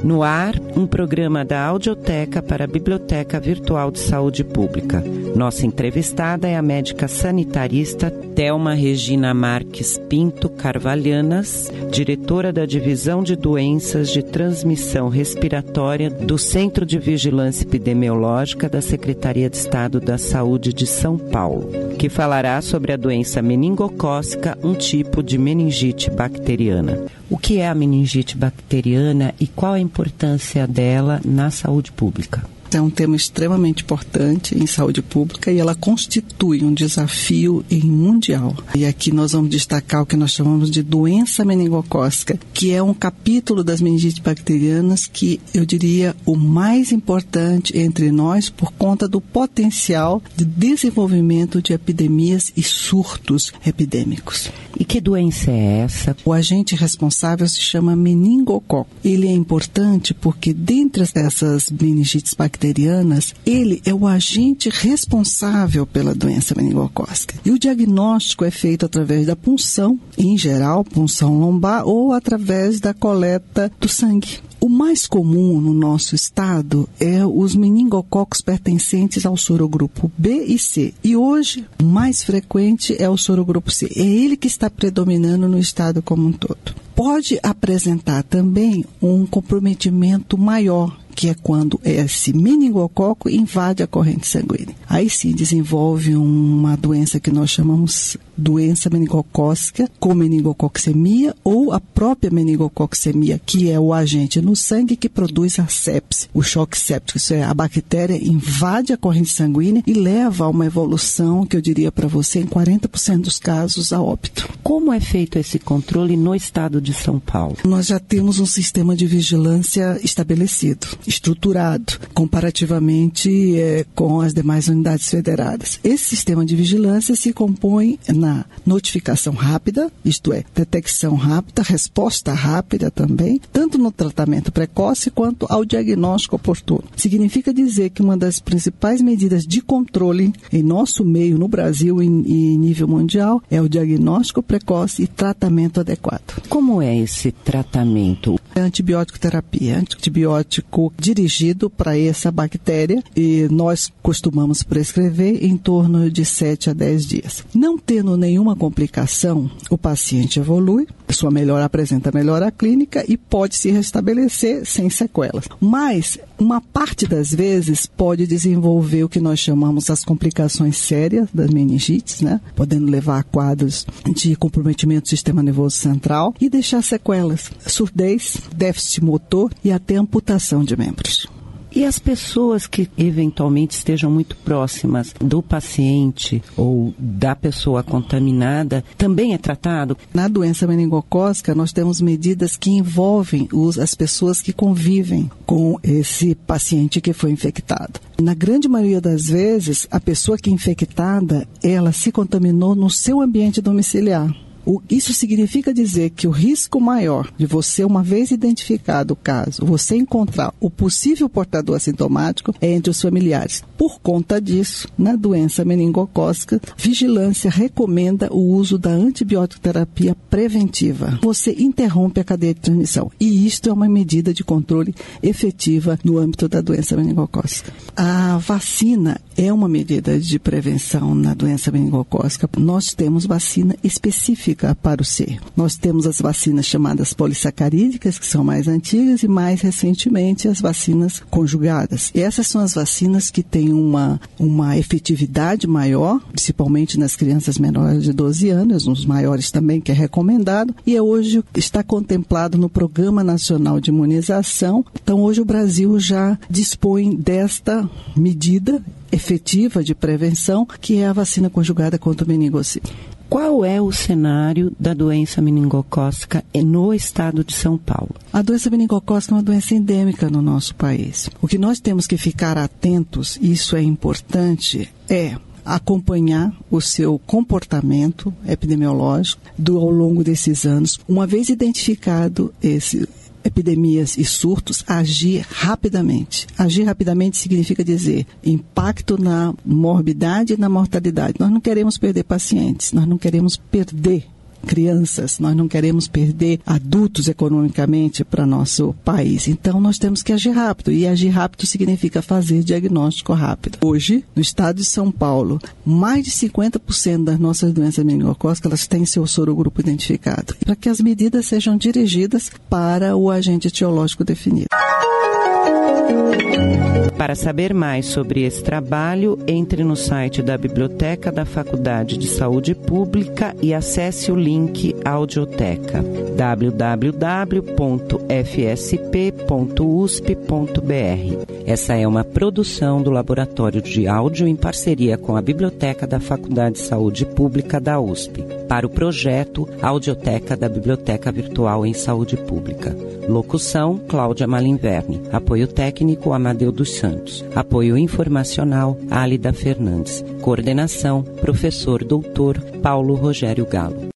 No ar, um programa da Audioteca para a Biblioteca Virtual de Saúde Pública. Nossa entrevistada é a médica sanitarista Thelma Regina Marques Pinto Carvalhanas, diretora da Divisão de Doenças de Transmissão Respiratória do Centro de Vigilância Epidemiológica da Secretaria de Estado da Saúde de São Paulo, que falará sobre a doença meningocócica, um tipo de meningite bacteriana. O que é a meningite bacteriana e qual a importância dela na saúde pública? É um tema extremamente importante em saúde pública e ela constitui um desafio mundial. E aqui nós vamos destacar o que nós chamamos de doença meningocócica, que é um capítulo das meningites bacterianas que eu diria o mais importante entre nós por conta do potencial de desenvolvimento de epidemias e surtos epidêmicos. E que doença é essa? O agente responsável se chama meningococo. Ele é importante porque dentre essas meningites bacterianas, ele é o agente responsável pela doença meningocócica. E o diagnóstico é feito através da punção, em geral, punção lombar, ou através da coleta do sangue. O mais comum no nosso estado é os meningococos pertencentes ao sorogrupo B e C. E hoje, o mais frequente é o sorogrupo C. É ele que está predominando no estado como um todo. Pode apresentar também um comprometimento maior, que é quando esse meningococo invade a corrente sanguínea. Aí sim desenvolve uma doença que nós chamamos doença meningocócica com meningococcemia ou a própria meningococcemia, que é o agente no sangue que produz a sepse, o choque séptico. Isso é, a bactéria invade a corrente sanguínea e leva a uma evolução, que eu diria para você, em 40% dos casos, a óbito. Como é feito esse controle no estado de São Paulo? Nós já temos um sistema de vigilância estabelecido, estruturado, comparativamente com as demais unidades federadas. Esse sistema de vigilância se compõe na notificação rápida, isto é, detecção rápida, resposta rápida também, tanto no tratamento precoce quanto ao diagnóstico oportuno. Significa dizer que uma das principais medidas de controle em nosso meio, no Brasil e em nível mundial, é o diagnóstico precoce e tratamento adequado. Como é esse tratamento? É antibiótico terapia, antibiótico dirigido para essa bactéria e nós costumamos prescrever em torno de 7 a 10 dias. Não tendo nenhuma complicação, o paciente evolui, apresenta melhora clínica e pode se restabelecer sem sequelas. Mas uma parte das vezes pode desenvolver o que nós chamamos as complicações sérias das meningites, né? Podendo levar a quadros de comprometimento do sistema nervoso central e deixar sequelas, surdez, déficit motor e até amputação de membros. E as pessoas que eventualmente estejam muito próximas do paciente ou da pessoa contaminada, também é tratado? Na doença meningocócica, nós temos medidas que envolvem as pessoas que convivem com esse paciente que foi infectado. Na grande maioria das vezes, a pessoa que é infectada, ela se contaminou no seu ambiente domiciliar. Isso significa dizer que o risco maior de você, uma vez identificado o caso, você encontrar o possível portador assintomático é entre os familiares. Por conta disso, na doença meningocócica, vigilância recomenda o uso da antibiótico-terapia preventiva. Você interrompe a cadeia de transmissão e isto é uma medida de controle efetiva no âmbito da doença meningocócica. A vacina é uma medida de prevenção na doença meningocócica. Nós temos vacina específica para o C. Nós temos as vacinas chamadas polissacarídicas, que são mais antigas, e mais recentemente as vacinas conjugadas. E essas são as vacinas que têm uma efetividade maior, principalmente nas crianças menores de 12 anos, nos maiores também, que é recomendado, e hoje está contemplado no Programa Nacional de Imunização. Então, hoje o Brasil já dispõe desta medida efetiva de prevenção, que é a vacina conjugada contra o meningocele. Qual é o cenário da doença meningocócica no estado de São Paulo? A doença meningocócica é uma doença endêmica no nosso país. O que nós temos que ficar atentos, isso é importante, é acompanhar o seu comportamento epidemiológico ao longo desses anos. Uma vez identificado epidemias e surtos, agir rapidamente. Agir rapidamente significa dizer impacto na morbidade e na mortalidade. Nós não queremos perder pacientes, nós não queremos perder crianças, nós não queremos perder adultos economicamente para nosso país. Então, nós temos que agir rápido, e agir rápido significa fazer diagnóstico rápido. Hoje, no estado de São Paulo, mais de 50% das nossas doenças meningocócicas, elas têm seu sorogrupo identificado, para que as medidas sejam dirigidas para o agente etiológico definido. Para saber mais sobre esse trabalho, entre no site da Biblioteca da Faculdade de Saúde Pública e acesse o link Audioteca, www.fsp.usp.br. Essa é uma produção do Laboratório de Áudio em parceria com a Biblioteca da Faculdade de Saúde Pública da USP, para o projeto Audioteca da Biblioteca Virtual em Saúde Pública. Locução, Cláudia Malinverni. Apoio técnico, Amadeu dos Santos. Apoio informacional, Álida Fernandes. Coordenação, professor doutor Paulo Rogério Galo.